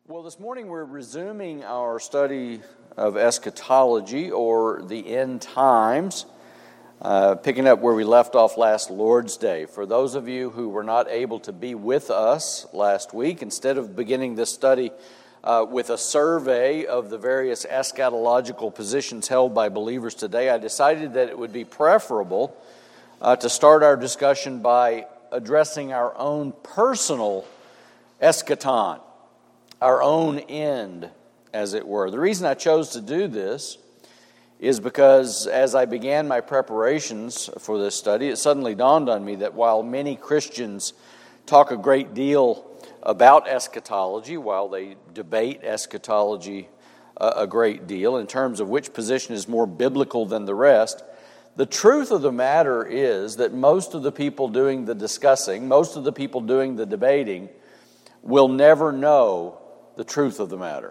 Well, this morning we're resuming our study of eschatology, or the end times, picking up where we left off last Lord's Day. For those of you who were not able to be with us last week, instead of beginning this study with a survey of the various eschatological positions held by believers today, I decided that it would be preferable to start our discussion by addressing our own personal eschaton, our own end, as it were. The reason I chose to do this is because as I began my preparations for this study, it suddenly dawned on me that while many Christians talk a great deal about eschatology, while they debate eschatology a great deal in terms of which position is more biblical than the rest, the truth of the matter is that most of the people doing the discussing, most of the people doing the debating, will never know the truth of the matter.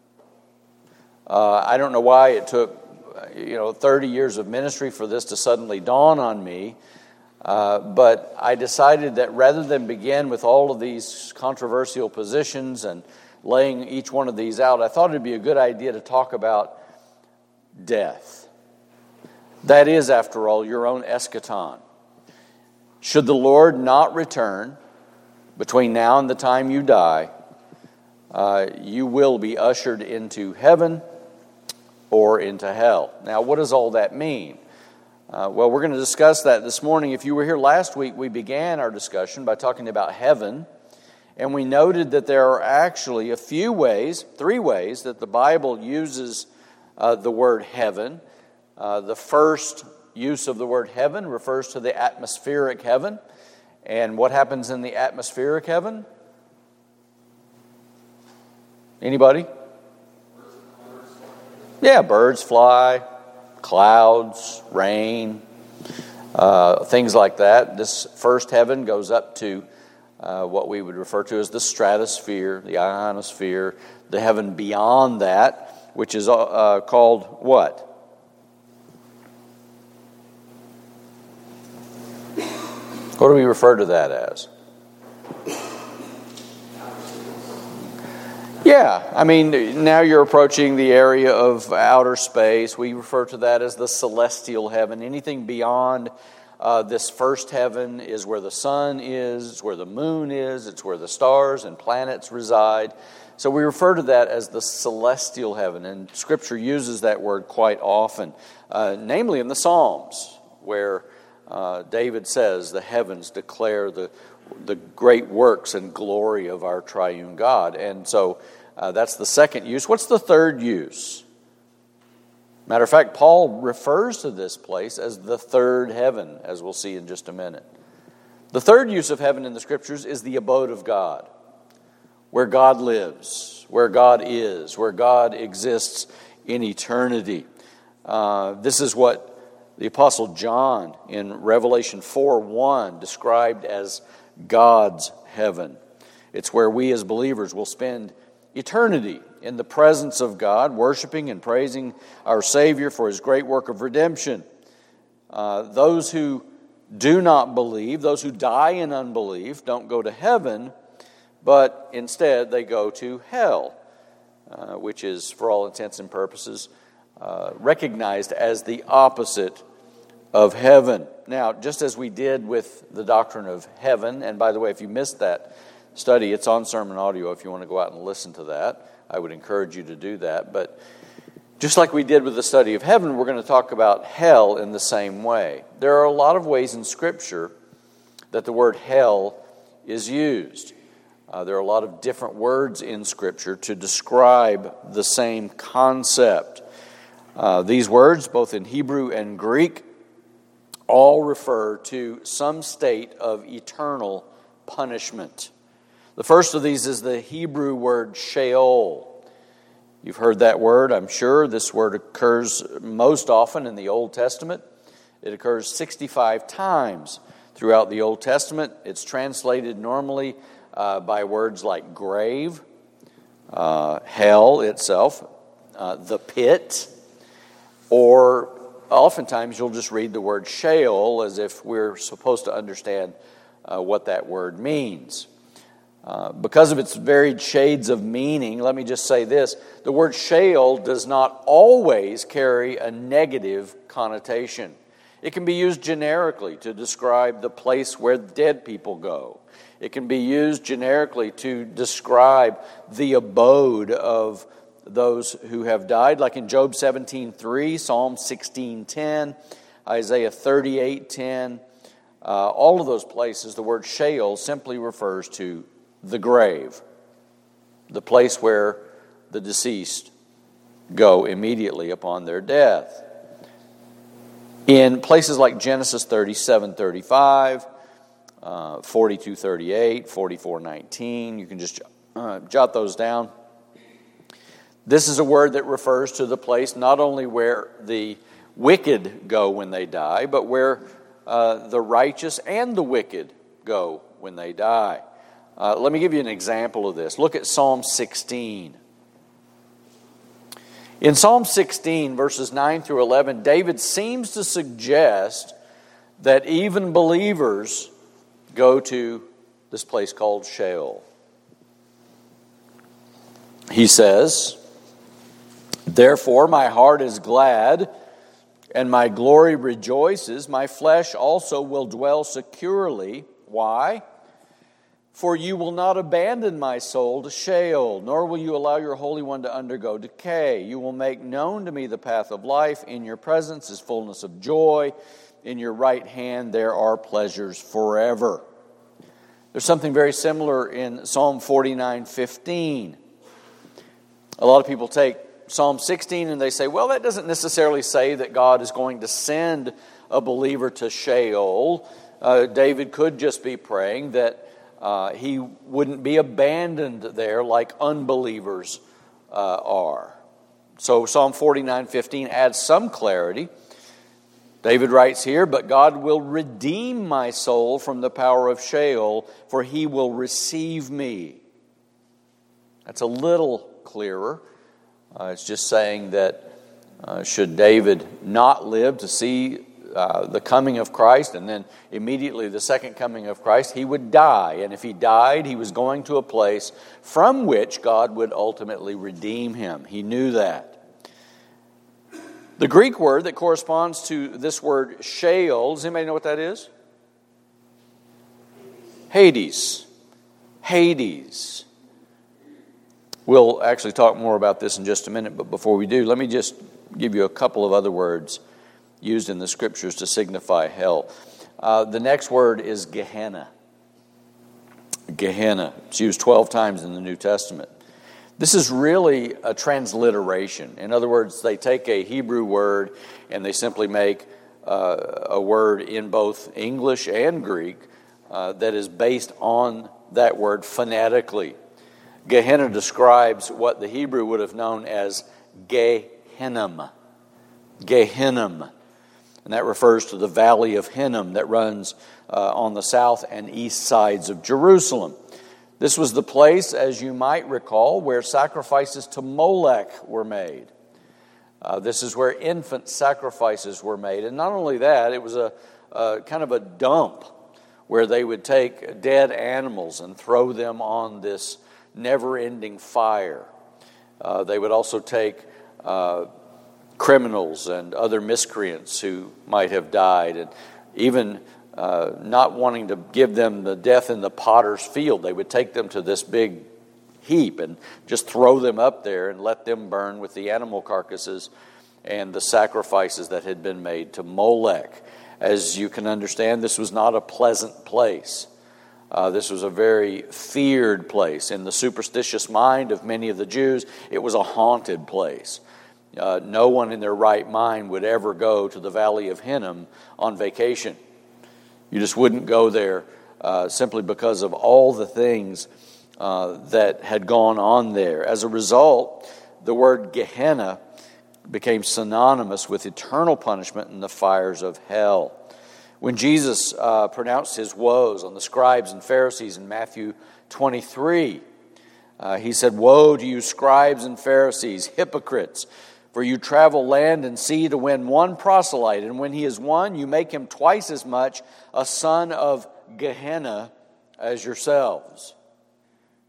I don't know why it took 30 years of ministry for this to suddenly dawn on me, but I decided that rather than begin with all of these controversial positions and laying each one of these out, I thought it'd be a good idea to talk about death. That is, after all, your own eschaton. Should the Lord not return between now and the time you die, you will be ushered into heaven or into hell. Now, what does all that mean? Well, we're going to discuss that this morning. If you were here last week, we began our discussion by talking about heaven, and we noted that there are actually three ways that the Bible uses the word heaven. The first use of the word heaven refers to the atmospheric heaven. And what happens in the atmospheric heaven? Anybody? Yeah, birds fly, clouds, rain, things like that. This first heaven goes up to what we would refer to as the stratosphere, the ionosphere, the heaven beyond that, which is called what? What do we refer to that as? Yeah, I mean, now you're approaching the area of outer space. We refer to that as the celestial heaven. Anything beyond this first heaven is where the sun is, it's where the moon is, it's where the stars and planets reside. So we refer to that as the celestial heaven, and Scripture uses that word quite often, namely in the Psalms, where David says, the heavens declare the great works and glory of our triune God. And so that's the second use. What's the third use? Matter of fact, Paul refers to this place as the third heaven, as we'll see in just a minute. The third use of heaven in the Scriptures is the abode of God, where God lives, where God is, where God exists in eternity. This is what the Apostle John in Revelation 4:1 described as God's heaven. It's where we as believers will spend eternity in the presence of God, worshiping and praising our Savior for His great work of redemption. Those who do not believe, those who die in unbelief, don't go to heaven, but instead they go to hell, which is, for all intents and purposes, recognized as the opposite of heaven. Now, just as we did with the doctrine of heaven, and by the way, if you missed that study, it's on sermon audio if you want to go out and listen to that. I would encourage you to do that. But just like we did with the study of heaven, we're going to talk about hell in the same way. There are a lot of ways in Scripture that the word hell is used. There are a lot of different words in Scripture to describe the same concept. These words, both in Hebrew and Greek, all refer to some state of eternal punishment. The first of these is the Hebrew word Sheol. You've heard that word, I'm sure. This word occurs most often in the Old Testament. It occurs 65 times throughout the Old Testament. It's translated normally by words like grave, hell itself, the pit, or oftentimes you'll just read the word Sheol as if we're supposed to understand what that word means. Because of its varied shades of meaning, let me just say this. The word Sheol does not always carry a negative connotation. It can be used generically to describe the place where dead people go. It can be used generically to describe the abode of those who have died, like in Job 17:3, Psalm 16:10, Isaiah 38:10. All of those places, the word Sheol simply refers to the grave, the place where the deceased go immediately upon their death. In places like Genesis 37:35, 42:38, 44:19, you can just jot those down. This is a word that refers to the place not only where the wicked go when they die, but where the righteous and the wicked go when they die. Let me give you an example of this. Look at Psalm 16. In Psalm 16, verses 9 through 11, David seems to suggest that even believers go to this place called Sheol. He says, "Therefore my heart is glad, and my glory rejoices. My flesh also will dwell securely." Why? "For you will not abandon my soul to Sheol, nor will you allow your Holy One to undergo decay. You will make known to me the path of life. In your presence is fullness of joy. In your right hand there are pleasures forever." There's something very similar in Psalm 49:15. A lot of people take Psalm 16 and they say, well, that doesn't necessarily say that God is going to send a believer to Sheol. David could just be praying that he wouldn't be abandoned there like unbelievers are. So Psalm 49:15 adds some clarity. David writes here, "But God will redeem my soul from the power of Sheol, for he will receive me." That's a little clearer. It's just saying that should David not live to see the coming of Christ and then immediately the second coming of Christ, he would die. And if he died, he was going to a place from which God would ultimately redeem him. He knew that. The Greek word that corresponds to this word Sheol, does anybody know what that is? Hades. Hades. We'll actually talk more about this in just a minute, but before we do, let me just give you a couple of other words used in the Scriptures to signify hell. The next word is Gehenna. Gehenna. It's used 12 times in the New Testament. This is really a transliteration. In other words, they take a Hebrew word and they simply make a word in both English and Greek that is based on that word phonetically. Gehenna describes what the Hebrew would have known as Gehinnom. Gehinnom. And that refers to the valley of Hinnom that runs on the south and east sides of Jerusalem. This was the place, as you might recall, where sacrifices to Molech were made. This is where infant sacrifices were made. And not only that, it was a kind of a dump where they would take dead animals and throw them on this never-ending fire. They would also take criminals and other miscreants who might have died, and even not wanting to give them the death in the potter's field, they would take them to this big heap and just throw them up there and let them burn with the animal carcasses and the sacrifices that had been made to Molech. As you can understand, this was not a pleasant place. This was a very feared place. In the superstitious mind of many of the Jews, it was a haunted place. No one in their right mind would ever go to the Valley of Hinnom on vacation. You just wouldn't go there simply because of all the things that had gone on there. As a result, the word Gehenna became synonymous with eternal punishment in the fires of hell. When Jesus pronounced his woes on the scribes and Pharisees in Matthew 23, he said, "Woe to you, scribes and Pharisees, hypocrites! For you travel land and sea to win one proselyte, and when he is won, you make him twice as much a son of Gehenna as yourselves."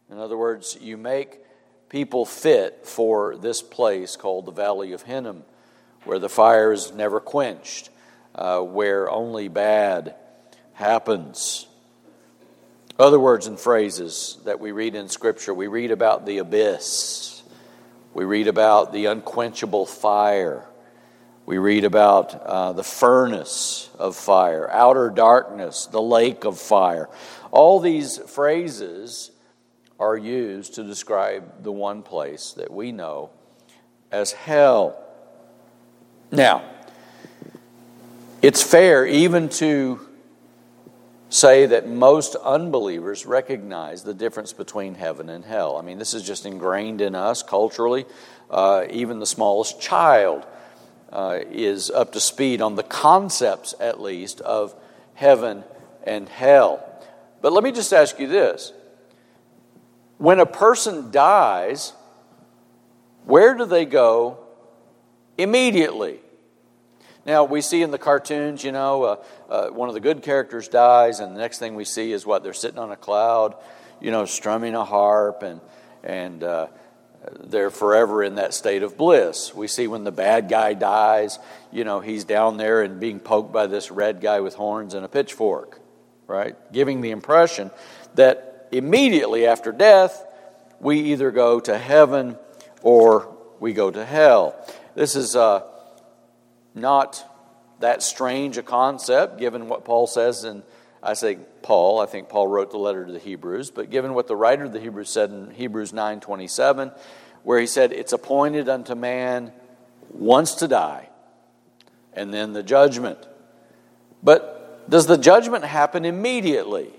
In other words, you make people fit for this place called the Valley of Hinnom, where the fire is never quenched, where only bad happens. Other words and phrases that we read in Scripture, we read about the abyss. We read about the unquenchable fire. We read about the furnace of fire, outer darkness, the lake of fire. All these phrases are used to describe the one place that we know as hell. Now, it's fair even to say that most unbelievers recognize the difference between heaven and hell. I mean, this is just ingrained in us culturally. Even the smallest child is up to speed on the concepts, at least, of heaven and hell. But let me just ask you this. When a person dies, where do they go immediately? Now, we see in the cartoons, one of the good characters dies, and the next thing we see is what? They're sitting on a cloud, strumming a harp, and they're forever in that state of bliss. We see when the bad guy dies, he's down there and being poked by this red guy with horns and a pitchfork, right? Giving the impression that immediately after death, we either go to heaven or we go to hell. This is not that strange a concept, given what Paul says in, I think Paul wrote the letter to the Hebrews, but given what the writer of the Hebrews said in Hebrews 9:27, where he said, it's appointed unto man once to die, and then the judgment. But does the judgment happen immediately?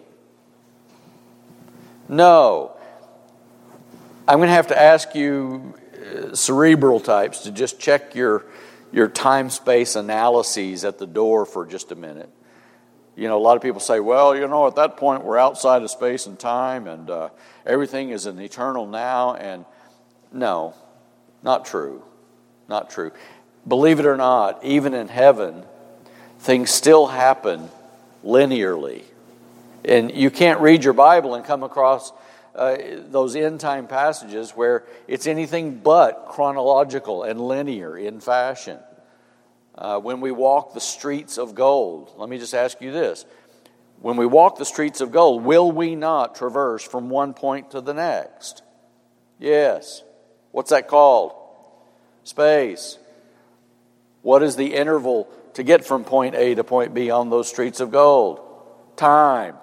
No. I'm going to have to ask you cerebral types to just check your time-space analyses at the door for just a minute. A lot of people say, well, at that point we're outside of space and time and everything is an eternal now. And no, not true. Not true. Believe it or not, even in heaven, things still happen linearly. And you can't read your Bible and come across those end-time passages where it's anything but chronological and linear in fashion. When we walk the streets of gold, let me just ask you this. When we walk the streets of gold, will we not traverse from one point to the next? Yes. What's that called? Space. What is the interval to get from point A to point B on those streets of gold? Time.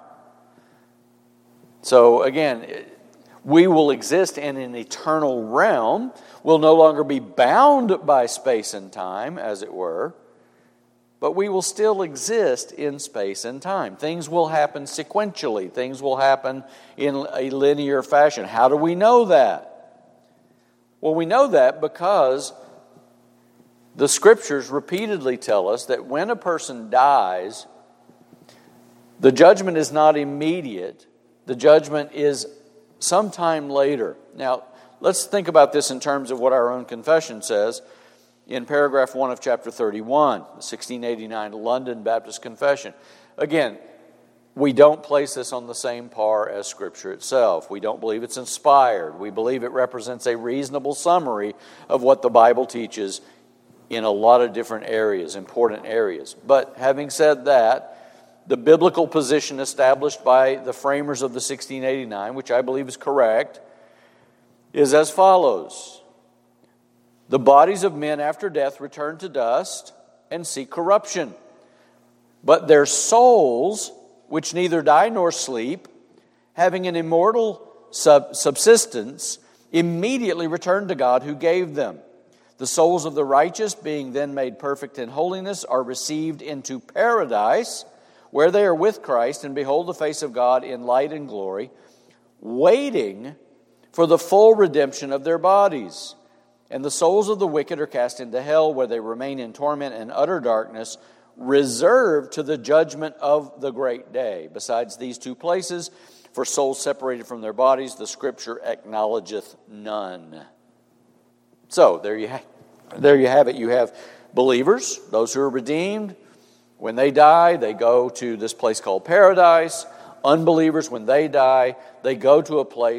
So again, we will exist in an eternal realm. We'll no longer be bound by space and time, as it were, but we will still exist in space and time. Things will happen sequentially. Things will happen in a linear fashion. How do we know that? Well, we know that because the Scriptures repeatedly tell us that when a person dies, the judgment is not immediate. The judgment is sometime later. Now, let's think about this in terms of what our own confession says in paragraph 1 of chapter 31, the 1689 London Baptist Confession. Again, we don't place this on the same par as Scripture itself. We don't believe it's inspired. We believe it represents a reasonable summary of what the Bible teaches in a lot of different areas, important areas. But having said that, the biblical position established by the framers of the 1689, which I believe is correct, is as follows. The bodies of men after death return to dust and see corruption. But their souls, which neither die nor sleep, having an immortal subsistence, immediately return to God who gave them. The souls of the righteous, being then made perfect in holiness, are received into paradise, where they are with Christ and behold the face of God in light and glory, waiting for the full redemption of their bodies. And the souls of the wicked are cast into hell, where they remain in torment and utter darkness, reserved to the judgment of the great day. Besides these two places, for souls separated from their bodies, the Scripture acknowledgeth none. So, there you have it. You have believers, those who are redeemed. When they die, they go to this place called paradise. Unbelievers, when they die, they go to a place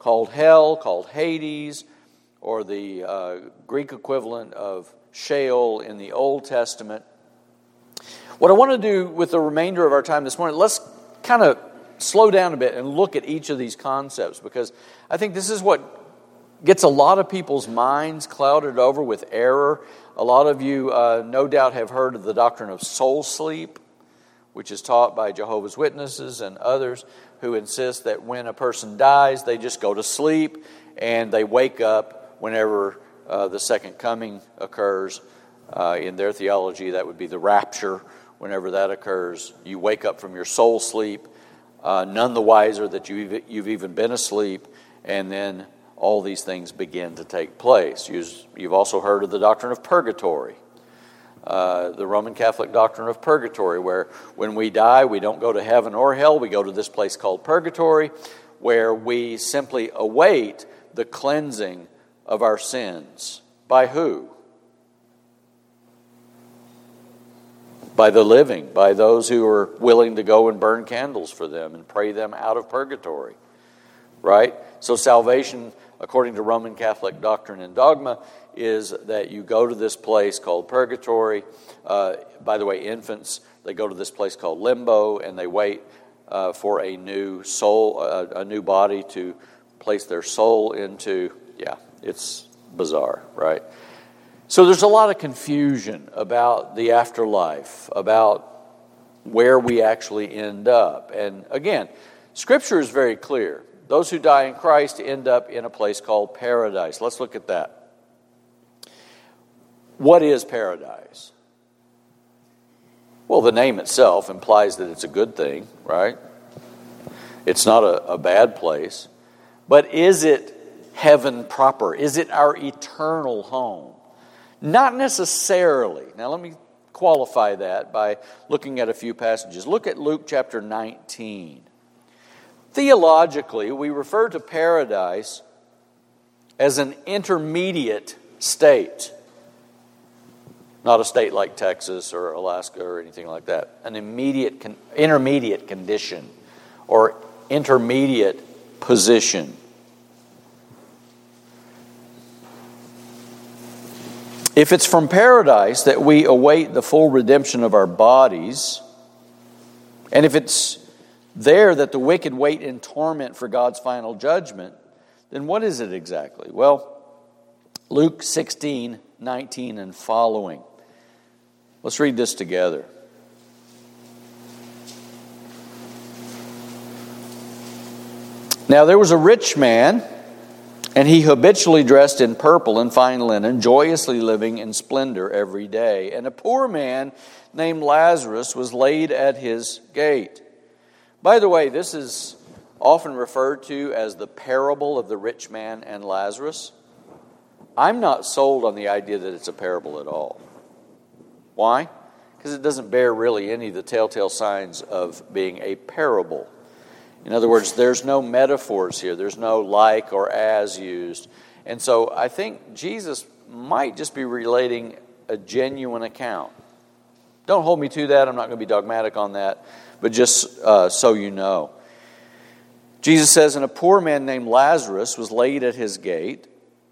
called hell, called Hades, or the Greek equivalent of Sheol in the Old Testament. What I want to do with the remainder of our time this morning, let's kind of slow down a bit and look at each of these concepts, because I think this is what gets a lot of people's minds clouded over with error. A lot of you no doubt have heard of the doctrine of soul sleep, which is taught by Jehovah's Witnesses and others who insist that when a person dies, they just go to sleep and they wake up whenever the second coming occurs. In their theology, that would be the rapture. Whenever that occurs, you wake up from your soul sleep, none the wiser that you've even been asleep, and then all these things begin to take place. You've also heard of the doctrine of purgatory, the Roman Catholic doctrine of purgatory, where when we die, we don't go to heaven or hell. We go to this place called purgatory, where we simply await the cleansing of our sins. By who? By the living, by those who are willing to go and burn candles for them and pray them out of purgatory. Right? So salvation, according to Roman Catholic doctrine and dogma, is that you go to this place called purgatory. By the way, infants, they go to this place called limbo, and they wait for a new soul, a new body to place their soul into. Yeah, it's bizarre, right? So there's a lot of confusion about the afterlife, about where we actually end up. And again, Scripture is very clear. Those who die in Christ end up in a place called paradise. Let's look at that. What is paradise? Well, the name itself implies that it's a good thing, right? It's not a bad place. But is it heaven proper? Is it our eternal home? Not necessarily. Now let me qualify that by looking at a few passages. Look at Luke chapter 19. Theologically, we refer to paradise as an intermediate state. Not a state like Texas or Alaska or anything like that. An intermediate condition or intermediate position. If it's from paradise that we await the full redemption of our bodies, and if it's there that the wicked wait in torment for God's final judgment, then what is it exactly? Well, Luke 16:19 and following. Let's read this together. Now there was a rich man, and he habitually dressed in purple and fine linen, joyously living in splendor every day. And a poor man named Lazarus was laid at his gate. By the way, this is often referred to as the parable of the rich man and Lazarus. I'm not sold on the idea that it's a parable at all. Why? Because it doesn't bear really any of the telltale signs of being a parable. In other words, there's no metaphors here. There's no like or as used. And so I think Jesus might just be relating a genuine account. Don't hold me to that. I'm not going to be dogmatic on that. But just so you know. Jesus says, and a poor man named Lazarus was laid at his gate,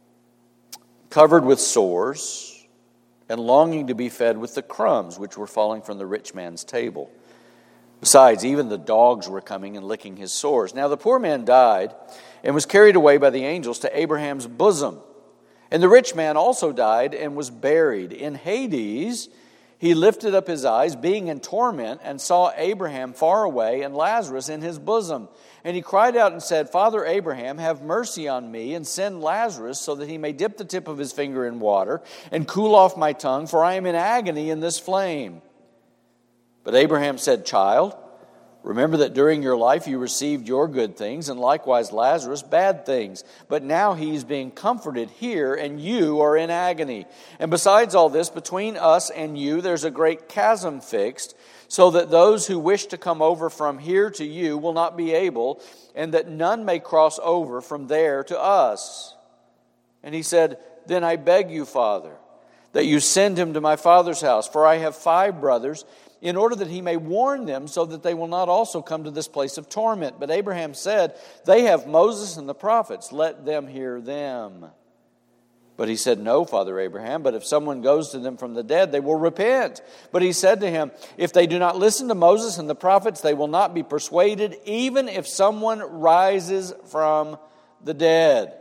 covered with sores, and longing to be fed with the crumbs which were falling from the rich man's table. Besides, even the dogs were coming and licking his sores. Now the poor man died and was carried away by the angels to Abraham's bosom. And the rich man also died and was buried. In Hades, he lifted up his eyes, being in torment, and saw Abraham far away and Lazarus in his bosom. And he cried out and said, Father Abraham, have mercy on me, and send Lazarus so that he may dip the tip of his finger in water and cool off my tongue, for I am in agony in this flame. But Abraham said, Child, remember that during your life you received your good things, and likewise Lazarus bad things. But now he is being comforted here, and you are in agony. And besides all this, between us and you there's a great chasm fixed, so that those who wish to come over from here to you will not be able, and that none may cross over from there to us. And he said, Then I beg you, Father, that you send him to my father's house, for I have 5 brothers, in order that he may warn them, so that they will not also come to this place of torment. But Abraham said, they have Moses and the prophets, let them hear them. But he said, no, Father Abraham, but if someone goes to them from the dead, they will repent. But he said to him, if they do not listen to Moses and the prophets, they will not be persuaded, even if someone rises from the dead.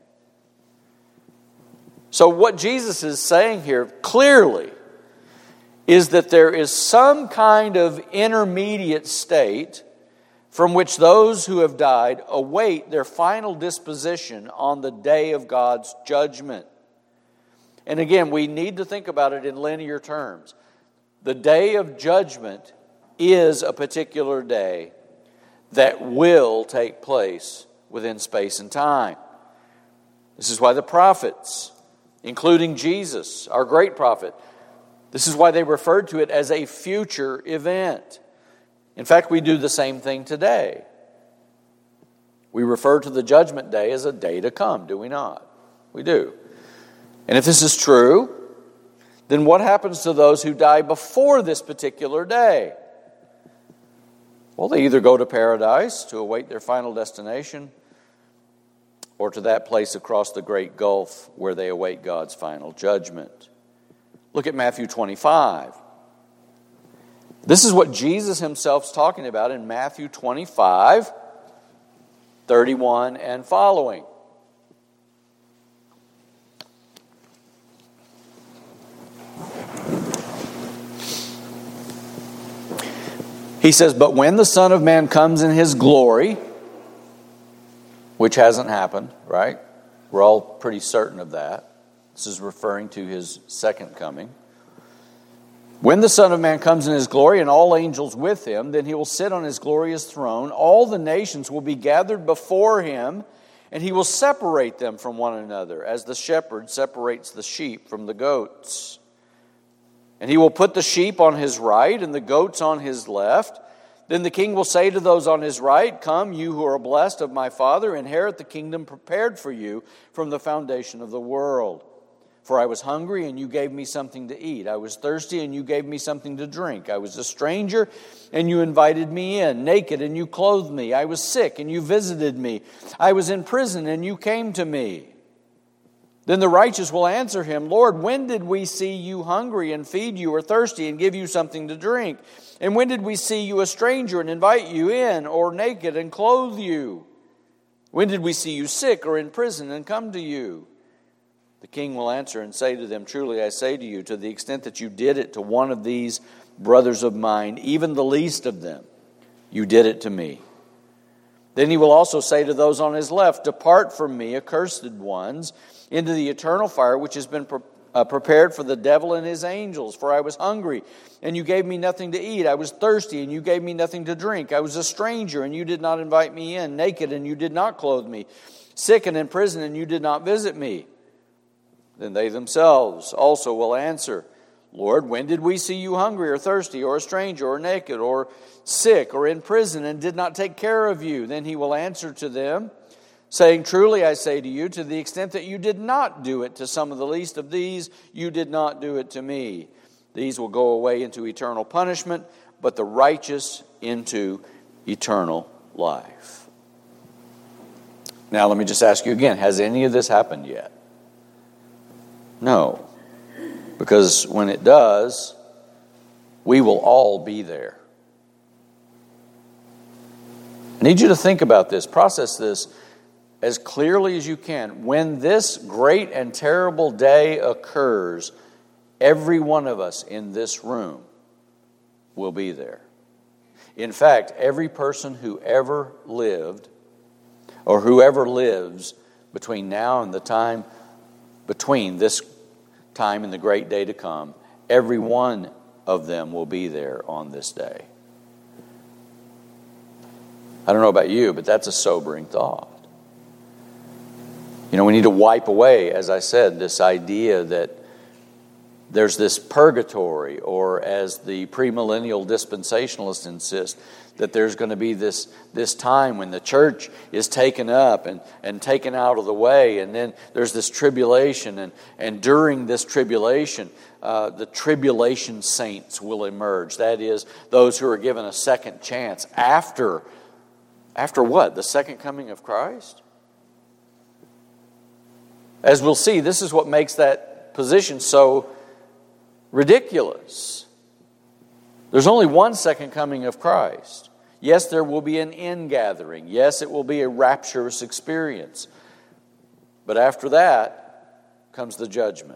So what Jesus is saying here clearly is that there is some kind of intermediate state from which those who have died await their final disposition on the day of God's judgment. And again, we need to think about it in linear terms. The day of judgment is a particular day that will take place within space and time. This is why the prophets, including Jesus, our great prophet, this is why they referred to it as a future event. In fact, we do the same thing today. We refer to the judgment day as a day to come, do we not? We do. And if this is true, then what happens to those who die before this particular day? Well, they either go to paradise to await their final destination, or to that place across the great gulf where they await God's final judgment. Look at Matthew 25. This is what Jesus himself is talking about in Matthew 25, 31 and following. He says, but when the Son of Man comes in his glory, which hasn't happened, right? We're all pretty certain of that. This is referring to his second coming. When the Son of Man comes in his glory and all angels with him, then he will sit on his glorious throne. All the nations will be gathered before him, and he will separate them from one another, as the shepherd separates the sheep from the goats. And he will put the sheep on his right and the goats on his left. Then the king will say to those on his right, come, you who are blessed of my Father, inherit the kingdom prepared for you from the foundation of the world. For I was hungry, and you gave me something to eat. I was thirsty, and you gave me something to drink. I was a stranger, and you invited me in. Naked, and you clothed me. I was sick, and you visited me. I was in prison, and you came to me. Then the righteous will answer him, Lord, when did we see you hungry and feed you, or thirsty and give you something to drink? And when did we see you a stranger and invite you in, or naked and clothe you? When did we see you sick or in prison and come to you? The king will answer and say to them, truly I say to you, to the extent that you did it to one of these brothers of mine, even the least of them, you did it to me. Then he will also say to those on his left, depart from me, accursed ones, into the eternal fire which has been prepared for the devil and his angels. For I was hungry, and you gave me nothing to eat. I was thirsty, and you gave me nothing to drink. I was a stranger, and you did not invite me in. Naked, and you did not clothe me. Sick and in prison, and you did not visit me. Then they themselves also will answer, Lord, when did we see you hungry or thirsty or a stranger or naked or sick or in prison and did not take care of you? Then he will answer to them, saying, truly I say to you, to the extent that you did not do it to some of the least of these, you did not do it to me. These will go away into eternal punishment, but the righteous into eternal life. Now let me just ask you again, has any of this happened yet? No, because when it does, we will all be there. I need you to think about this, process this as clearly as you can. When this great and terrible day occurs, every one of us in this room will be there. In fact, every person who ever lived or whoever lives between now and the time between this time and the great day to come, every one of them will be there on this day. I don't know about you, but that's a sobering thought. You know, we need to wipe away, as I said, this idea that there's this purgatory, or as the premillennial dispensationalists insist, that there's going to be this time when the church is taken up and taken out of the way, and then there's this tribulation, and during this tribulation, the tribulation saints will emerge. That is, those who are given a second chance after what? The second coming of Christ? As we'll see, this is what makes that position so ridiculous. There's only one second coming of Christ. Yes, there will be an ingathering. Yes, it will be a rapturous experience. But after that comes the judgment.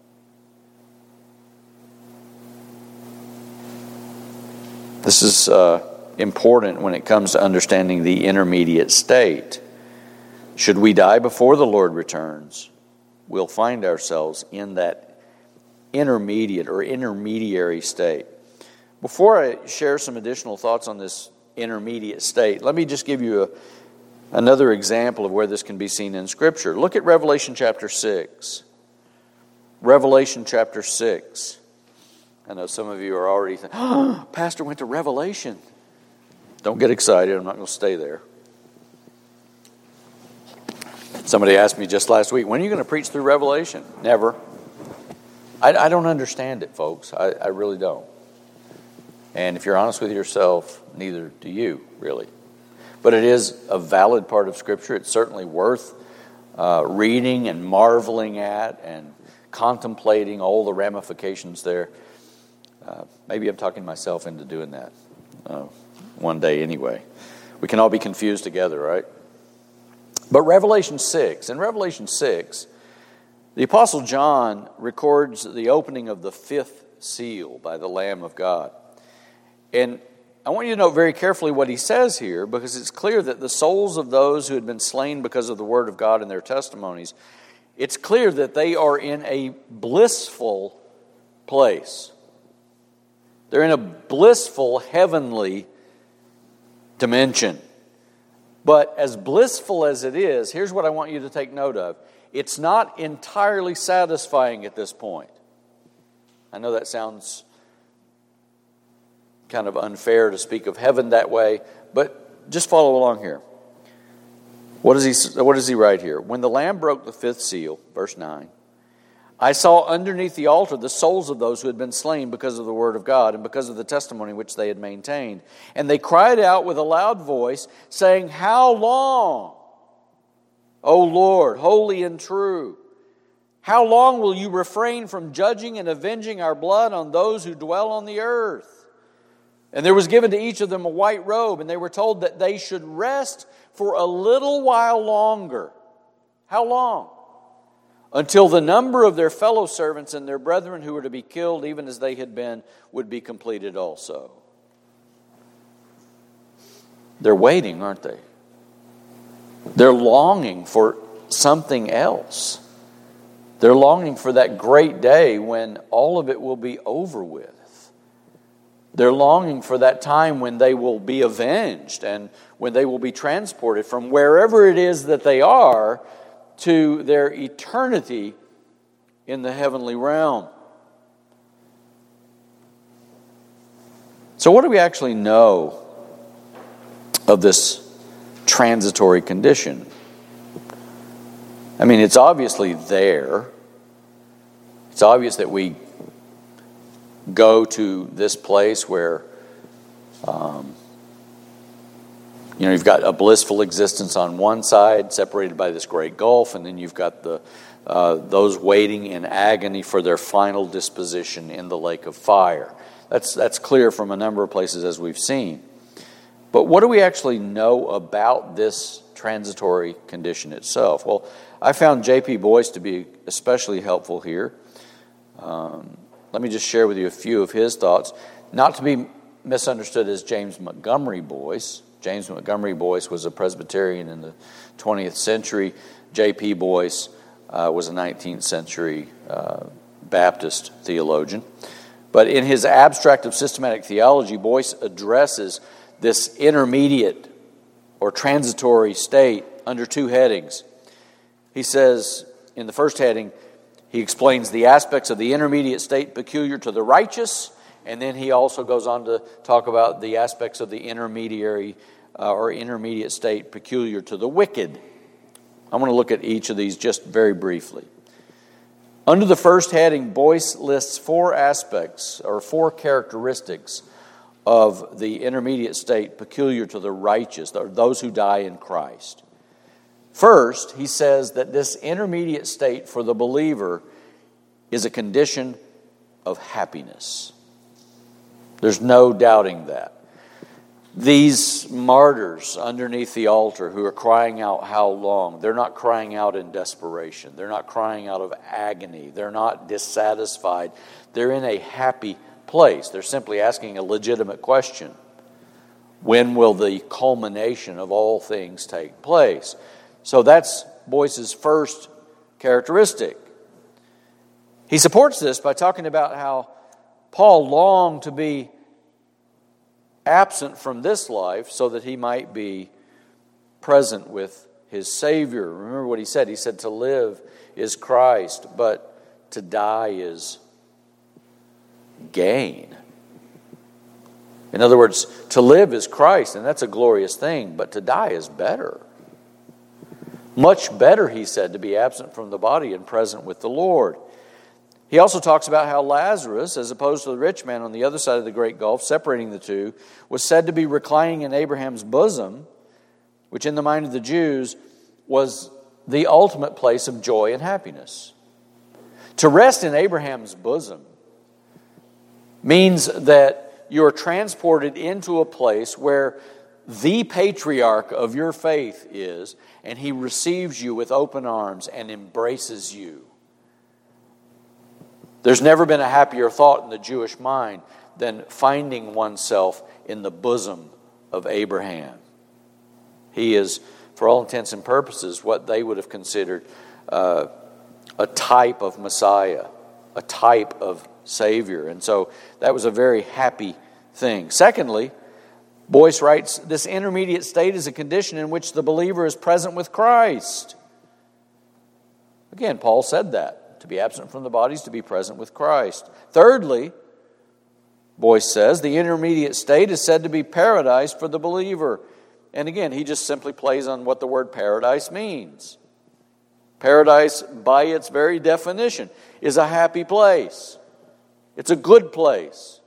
This is important when it comes to understanding the intermediate state. Should we die before the Lord returns, we'll find ourselves in that intermediate or intermediary state. Before I share some additional thoughts on this intermediate state, let me just give you another example of where this can be seen in Scripture. Look at Revelation chapter 6. Revelation chapter 6. I know some of you are already thinking, oh, Pastor went to Revelation. Don't get excited. I'm not going to stay there. Somebody asked me just last week, when are you going to preach through Revelation? Never. I don't understand it, folks. I really don't. And if you're honest with yourself, neither do you, really. But it is a valid part of Scripture. It's certainly worth reading and marveling at and contemplating all the ramifications there. Maybe I'm talking myself into doing that one day anyway. We can all be confused together, right? But Revelation 6, in Revelation 6, the Apostle John records the opening of the fifth seal by the Lamb of God. And I want you to note very carefully what he says here, because it's clear that the souls of those who had been slain because of the word of God and their testimonies, it's clear that they are in a blissful place. They're in a blissful heavenly dimension. But as blissful as it is, here's what I want you to take note of. It's not entirely satisfying at this point. I know that sounds kind of unfair to speak of heaven that way, but just follow along here. What does he write here? When the Lamb broke the fifth seal, verse 9, I saw underneath the altar the souls of those who had been slain because of the word of God and because of the testimony which they had maintained. And they cried out with a loud voice, saying, How long, O Lord, holy and true? How long will you refrain from judging and avenging our blood on those who dwell on the earth? And there was given to each of them a white robe, and they were told that they should rest for a little while longer. How long? Until the number of their fellow servants and their brethren who were to be killed, even as they had been, would be completed also. They're waiting, aren't they? They're longing for something else. They're longing for that great day when all of it will be over with. They're longing for that time when they will be avenged and when they will be transported from wherever it is that they are to their eternity in the heavenly realm. So what do we actually know of this transitory condition? I mean, it's obviously there. It's obvious that we go to this place where, you've got a blissful existence on one side, separated by this great gulf, and then you've got those waiting in agony for their final disposition in the lake of fire. That's clear from a number of places, as we've seen. But what do we actually know about this transitory condition itself? Well, I found J.P. Boyce to be especially helpful here. Let me just share with you a few of his thoughts, not to be misunderstood as James Montgomery Boyce. James Montgomery Boyce was a Presbyterian in the 20th century. J.P. Boyce was a 19th century Baptist theologian. But in his Abstract of Systematic Theology, Boyce addresses this intermediate or transitory state under two headings. He says, in the first heading, He explains the aspects of the intermediate state peculiar to the righteous, and then he also goes on to talk about the aspects of the intermediate state peculiar to the wicked. I'm going to look at each of these just very briefly. Under the first heading, Boyce lists four aspects or four characteristics of the intermediate state peculiar to the righteous, or those who die in Christ. First, he says that this intermediate state for the believer is a condition of happiness. There's no doubting that. These martyrs underneath the altar who are crying out, how long? They're not crying out in desperation. They're not crying out of agony. They're not dissatisfied. They're in a happy place. They're simply asking a legitimate question. When will the culmination of all things take place? So that's Boyce's first characteristic. He supports this by talking about how Paul longed to be absent from this life so that he might be present with his Savior. Remember what he said? He said to live is Christ, but to die is gain. In other words, to live is Christ, and that's a glorious thing, but to die is better. Much better, he said, to be absent from the body and present with the Lord. He also talks about how Lazarus, as opposed to the rich man on the other side of the great gulf, separating the two, was said to be reclining in Abraham's bosom, which in the mind of the Jews was the ultimate place of joy and happiness. To rest in Abraham's bosom means that you're transported into a place where the patriarch of your faith is, and he receives you with open arms and embraces you. There's never been a happier thought in the Jewish mind than finding oneself in the bosom of Abraham. He is, for all intents and purposes, what they would have considered a type of Messiah, a type of Savior. And so that was a very happy thing. Secondly, Boyce writes, this intermediate state is a condition in which the believer is present with Christ. Again, Paul said that. To be absent from the body is to be present with Christ. Thirdly, Boyce says, the intermediate state is said to be paradise for the believer. And again, he just simply plays on what the word paradise means. Paradise, by its very definition, is a happy place. It's a good place.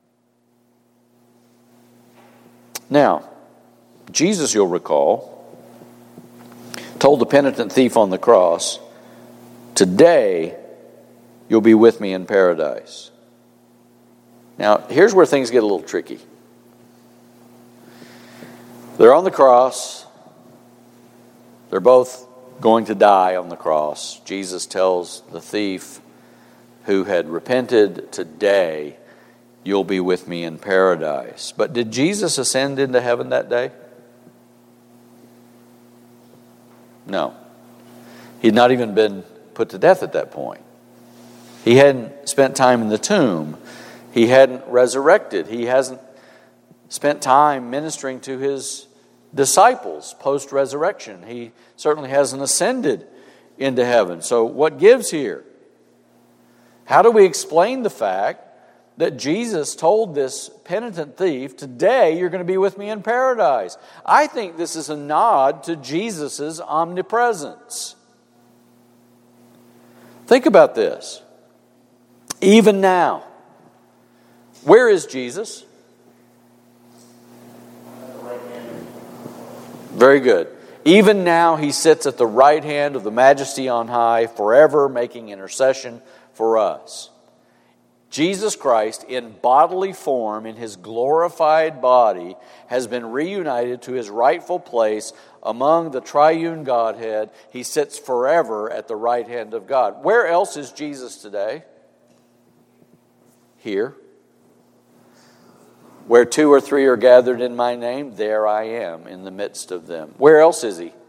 Now, Jesus, you'll recall, told the penitent thief on the cross, today you'll be with me in paradise. Now, here's where things get a little tricky. They're on the cross. They're both going to die on the cross. Jesus tells the thief who had repented, today you'll be with me in paradise. But did Jesus ascend into heaven that day? No. He'd not even been put to death at that point. He hadn't spent time in the tomb. He hadn't resurrected. He hasn't spent time ministering to his disciples post-resurrection. He certainly hasn't ascended into heaven. So what gives here? How do we explain the fact that Jesus told this penitent thief, today you're going to be with me in paradise? I think this is a nod to Jesus' omnipresence. Think about this. Even now, where is Jesus? Very good. Even now he sits at the right hand of the Majesty on high, forever making intercession for us. Jesus Christ, in bodily form, in his glorified body, has been reunited to his rightful place among the triune Godhead. He sits forever at the right hand of God. Where else is Jesus today? Here. Where two or three are gathered in my name, there I am in the midst of them. Where else is he?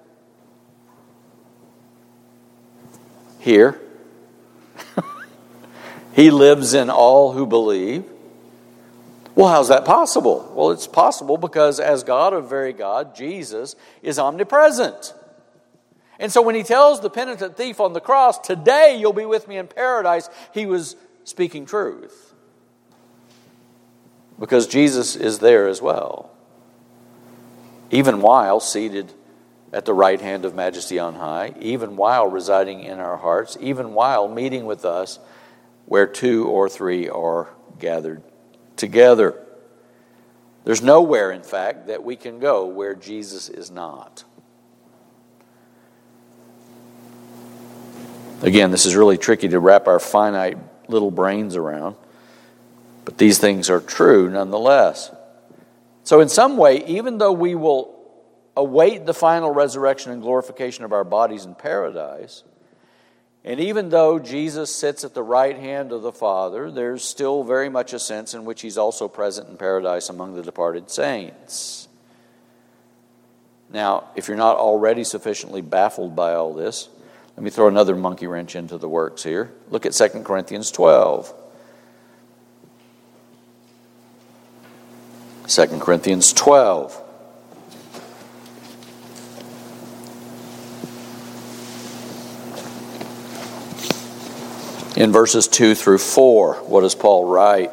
Here. He lives in all who believe. Well, how's that possible? Well, it's possible because as God of very God, Jesus is omnipresent. And so when he tells the penitent thief on the cross, today you'll be with me in paradise, he was speaking truth. Because Jesus is there as well. Even while seated at the right hand of Majesty on high, even while residing in our hearts, even while meeting with us where 2 or 3 are gathered together. There's nowhere, in fact, that we can go where Jesus is not. Again, this is really tricky to wrap our finite little brains around, but these things are true nonetheless. So in some way, even though we will await the final resurrection and glorification of our bodies in paradise, and even though Jesus sits at the right hand of the Father, there's still very much a sense in which he's also present in paradise among the departed saints. Now, if you're not already sufficiently baffled by all this, let me throw another monkey wrench into the works here. Look at 2 Corinthians 12. 2 Corinthians 12. In verses 2 through 4, what does Paul write?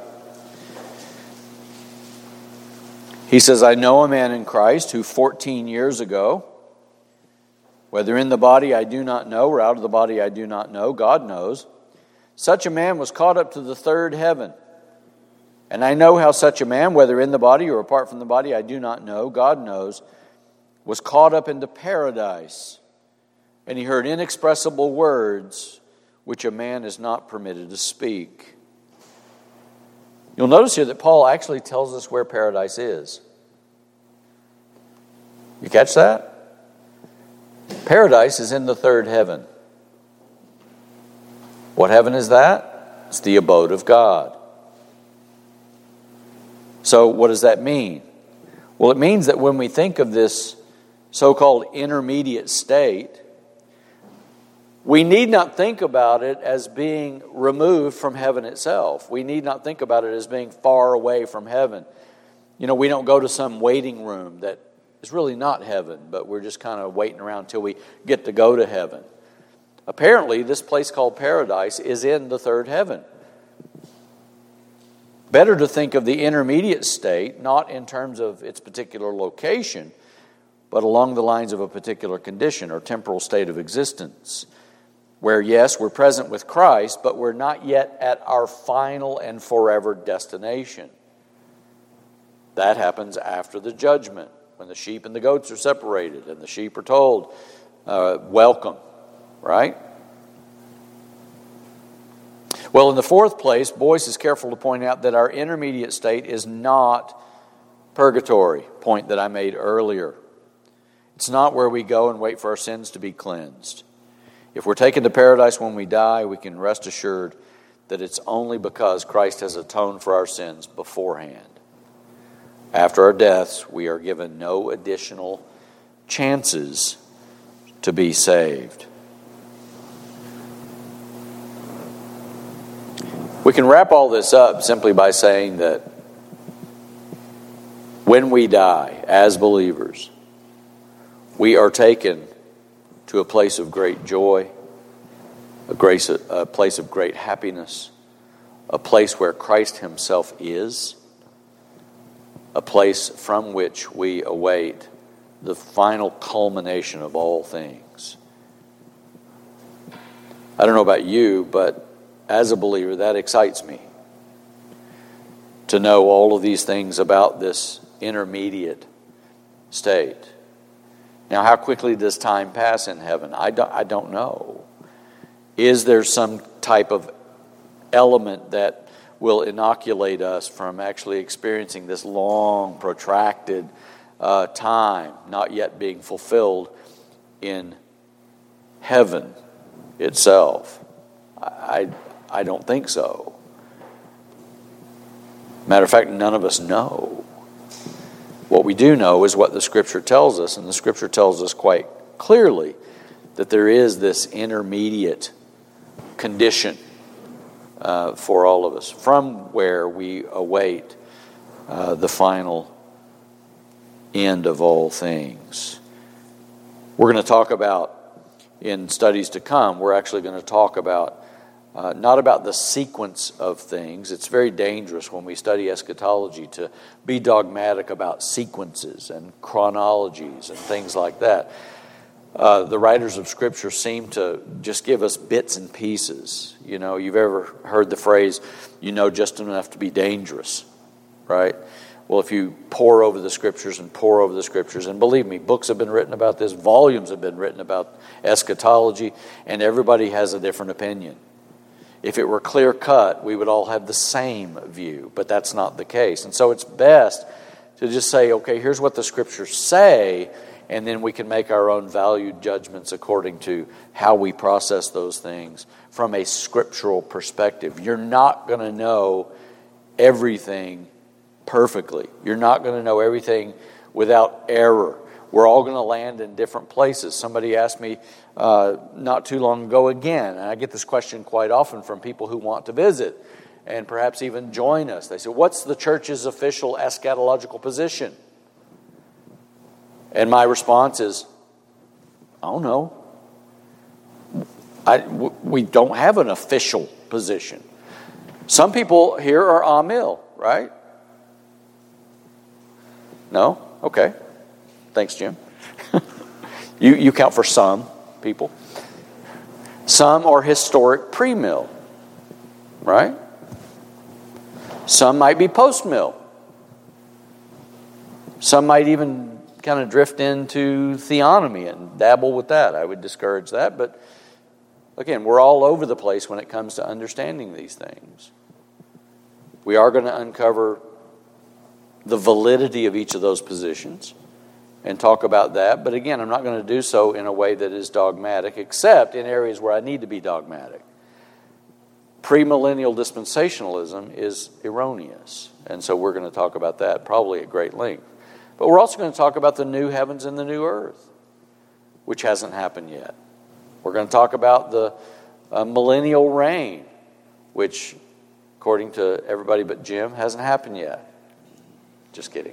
He says, I know a man in Christ who 14 years ago, whether in the body I do not know or out of the body I do not know, God knows, such a man was caught up to the third heaven. And I know how such a man, whether in the body or apart from the body I do not know, God knows, was caught up into paradise. And he heard inexpressible words which a man is not permitted to speak. You'll notice here that Paul actually tells us where paradise is. You catch that? Paradise is in the third heaven. What heaven is that? It's the abode of God. So what does that mean? Well, it means that when we think of this so-called intermediate state, we need not think about it as being removed from heaven itself. We need not think about it as being far away from heaven. You know, we don't go to some waiting room that is really not heaven, but we're just kind of waiting around until we get to go to heaven. Apparently, this place called paradise is in the third heaven. Better to think of the intermediate state, not in terms of its particular location, but along the lines of a particular condition or temporal state of existence. Where, yes, we're present with Christ, but we're not yet at our final and forever destination. That happens after the judgment, when the sheep and the goats are separated, and the sheep are told, welcome, right? Well, in the fourth place, Boyce is careful to point out that our intermediate state is not purgatory, point that I made earlier. It's not where we go and wait for our sins to be cleansed. If we're taken to paradise when we die, we can rest assured that it's only because Christ has atoned for our sins beforehand. After our deaths, we are given no additional chances to be saved. We can wrap all this up simply by saying that when we die as believers, we are taken to a place of great joy, a place of great happiness, a place where Christ himself is, a place from which we await the final culmination of all things. I don't know about you, but as a believer, that excites me to know all of these things about this intermediate state. Now, how quickly does time pass in heaven? I don't know. Is there some type of element that will inoculate us from actually experiencing this long, protracted time not yet being fulfilled in heaven itself? I don't think so. Matter of fact, none of us know. What we do know is what the Scripture tells us, and the Scripture tells us quite clearly that there is this intermediate condition for all of us, from where we await the final end of all things. We're going to talk about in studies to come, we're actually going to talk about not about the sequence of things. It's very dangerous when we study eschatology to be dogmatic about sequences and chronologies and things like that. The writers of Scripture seem to just give us bits and pieces. You know, you've ever heard the phrase, you know just enough to be dangerous, right? Well, if you pore over the Scriptures and pore over the Scriptures, and believe me, books have been written about this, volumes have been written about eschatology, and everybody has a different opinion. If it were clear cut, we would all have the same view, but that's not the case. And so it's best to just say, okay, here's what the Scriptures say, and then we can make our own valued judgments according to how we process those things from a scriptural perspective. You're not going to know everything perfectly. You're not going to know everything without error. We're all going to land in different places. Somebody asked me not too long ago again, and I get this question quite often from people who want to visit and perhaps even join us. They say, what's the church's official eschatological position? And my response is, I don't know. We don't have an official position. Some people here are Amil, right? No? Okay. Thanks, Jim. You count for some people. Some are historic pre-mill, right? Some might be post-mill. Some might even kind of drift into theonomy and dabble with that. I would discourage that. But again, we're all over the place when it comes to understanding these things. We are going to uncover the validity of each of those positions and talk about that. But again, I'm not going to do so in a way that is dogmatic, except in areas where I need to be dogmatic. Premillennial dispensationalism is erroneous. And so we're going to talk about that probably at great length. But we're also going to talk about the new heavens and the new earth, which hasn't happened yet. We're going to talk about the millennial reign, which, according to everybody but Jim, hasn't happened yet. Just kidding.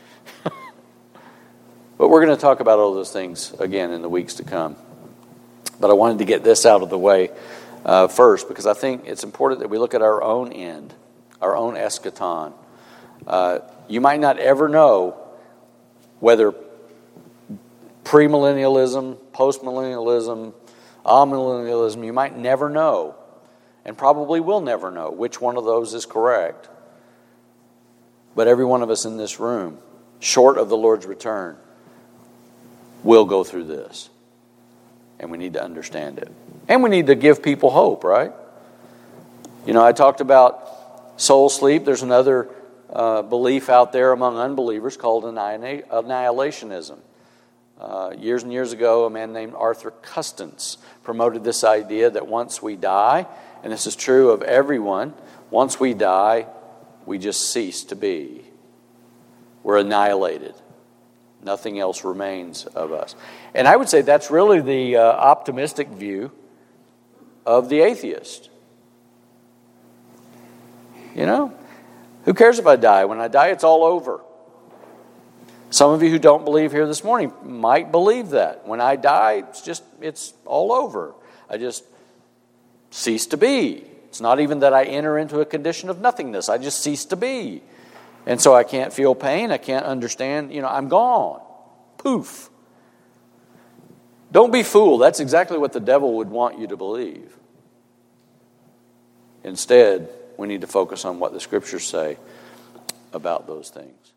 But we're going to talk about all those things again in the weeks to come. But I wanted to get this out of the way first, because I think it's important that we look at our own end, our own eschaton. You might not ever know whether premillennialism, postmillennialism, amillennialism, you might never know, and probably will never know which one of those is correct. But every one of us in this room, short of the Lord's return, will go through this. And we need to understand it. And we need to give people hope, right? You know, I talked about soul sleep. There's another belief out there among unbelievers called annihilationism. Years and years ago, a man named Arthur Custance promoted this idea that once we die, and this is true of everyone, once we die, we just cease to be. We're annihilated. Nothing else remains of us. And I would say that's really the optimistic view of the atheist. You know, who cares if I die? When I die, it's all over. Some of you who don't believe here this morning might believe that. When I die, it's all over. I just cease to be. It's not even that I enter into a condition of nothingness. I just cease to be. And so I can't feel pain. I can't understand. You know, I'm gone. Poof. Don't be fooled. That's exactly what the devil would want you to believe. Instead, we need to focus on what the Scriptures say about those things.